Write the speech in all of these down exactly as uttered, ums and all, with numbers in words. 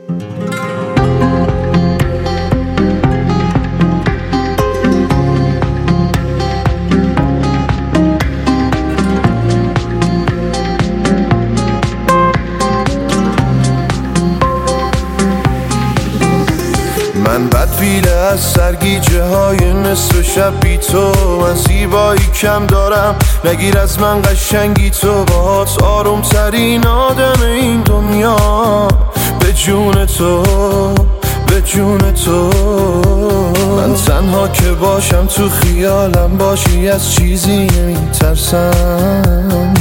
من بدبیله از سرگیجه های نصف شب بی تو، من زیبایی کم دارم نگیر از من قشنگی تو، باهات آروم ترین آدم این دنیا، به جون تو به جون تو. من تنها که باشم تو خیالم باشی از چیزی نمیترسم،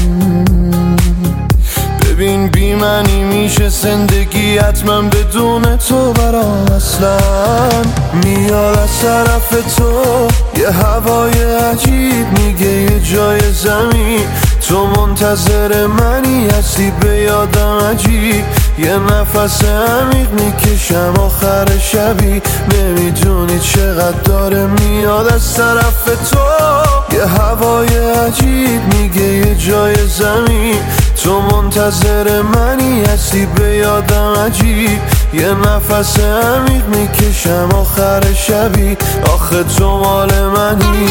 ببین بی معنی میشه زندگی حتما بدون تو برام اصلا. میاد از طرف تو یه هوای عجیب میگه یه جای زمین تو منتظر منی، هستی به یادم عجیب، یه نفس عمیق میکشم آخر شبی، نمیدونی چقدر داره میاد از طرف تو. یه هوای عجیب میگه یه جای زمین تو منتظر منی، هستی به یادم عجیب، یه نفس عمیق میکشم آخر شبی، آخه تو مال منی.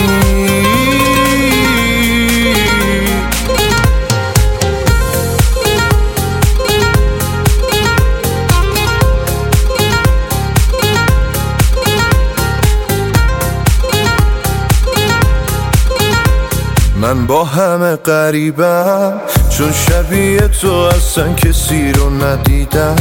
من با همه غریبم چون شبیه تو اصلا کسی رو ندیدم،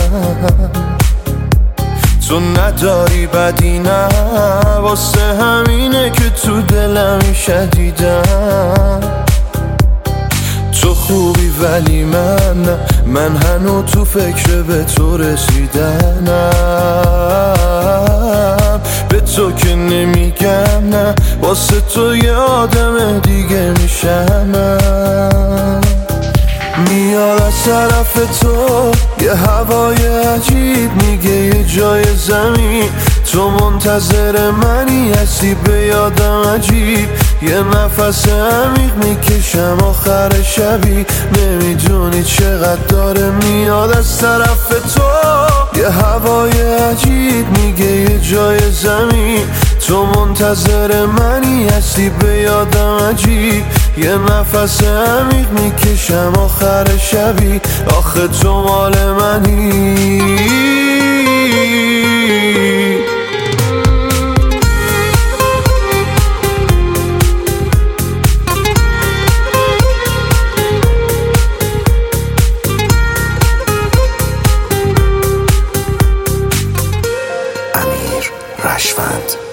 تو نداری بدی نه، واسه همینه که تو دلمی شدیدم. تو خوبی ولی من نه، من هنو تو فکر به تو رسیدنم، به تو که نمیگم نه، واسه تو یه آدم دیگه میشم. میاد از طرف تو یه هوای عجیب میگه یه جای زمین تو منتظر منی، هستی به یادم عجیب، یه نفس عمیق میکشم آخر شبی، نمیدونی چقدر داره میاد از طرف تو. یه هوای عجیب میگه یه جای زمین تو منتظر منی، هستی به یادم عجیب، یه نفس عمیق میکشم آخر شبی، آخه تو مال منی. امیر رشوند.